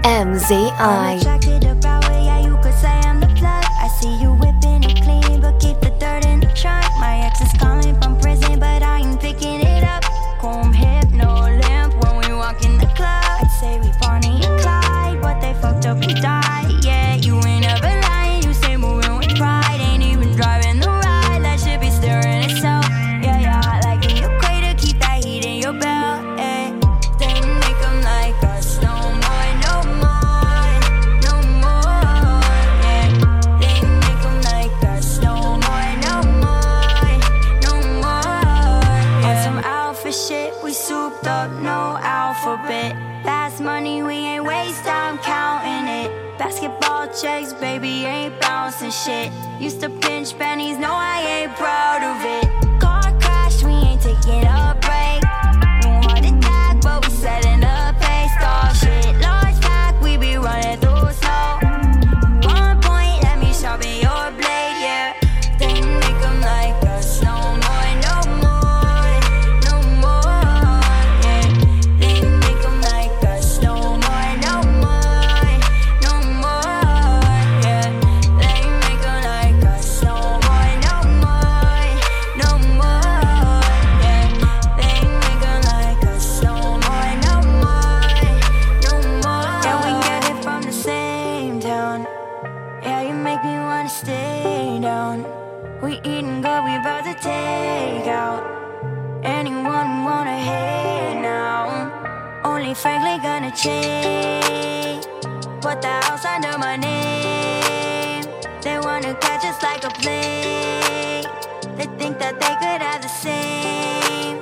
MZI. Attracted about it, yeah, you could say I'm the plug. I see you whipping it clean, but keep the dirt in the trunk. My ex is calling from prison, but I ain't picking it up. Chrome hip, no limp when we walk in the club. I'd say we Bonnie and Clyde, but they fucked up and died. Yeah, you ain't ever lying, you say moving with pride. Ain't even driving the ride, that shit be stirring itself. Yeah, yeah, hot like in your crater, keep that heat in your belt. Ay. They make them like us, no more, no more, no more. Yeah, they make them like us, no more, no more, no more. Yeah. On some alpha shit, we souped up, no alphabet. Fast money, we ain't waste time counting it. Basketball checks, baby, ain't bouncing shit. Used to pinch pennies, no, I ain't proud of it. Car crash, we ain't taking a break. No heart attack, but we setting a pace. Dog shit, large pack, we be running through slow. 1 point, let me sharpen your blade, yeah. They make them like us, no more, no more, no more. Yeah, they make them like us, no more, no more, no more. Yeah, they make them like us, no more, no more, no more. Yeah, they make them like us, no more, no more, no more. Yeah, we get it from the same town. Yeah, you make me wanna stay down. We eating good, we about to take out. Anyone wanna hate now? Only frankly gonna change. Put the house under my name. They wanna catch us like a plane. They think that they could have the same,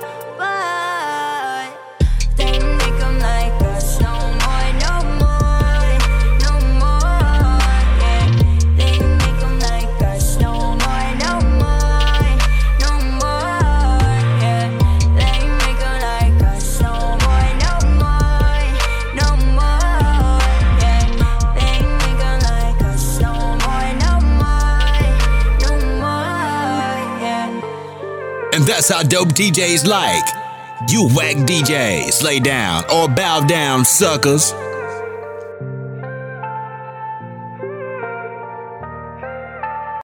but they make them like us, no more, no more, no more. Yeah, they make them like us, no more, no more, no more. Yeah, they make them like us, no more, no more, no more. Yeah, they make them like us, no more, no more, no more. Yeah. And that's how dope DJs like. You whack DJs, lay down or bow down, suckers.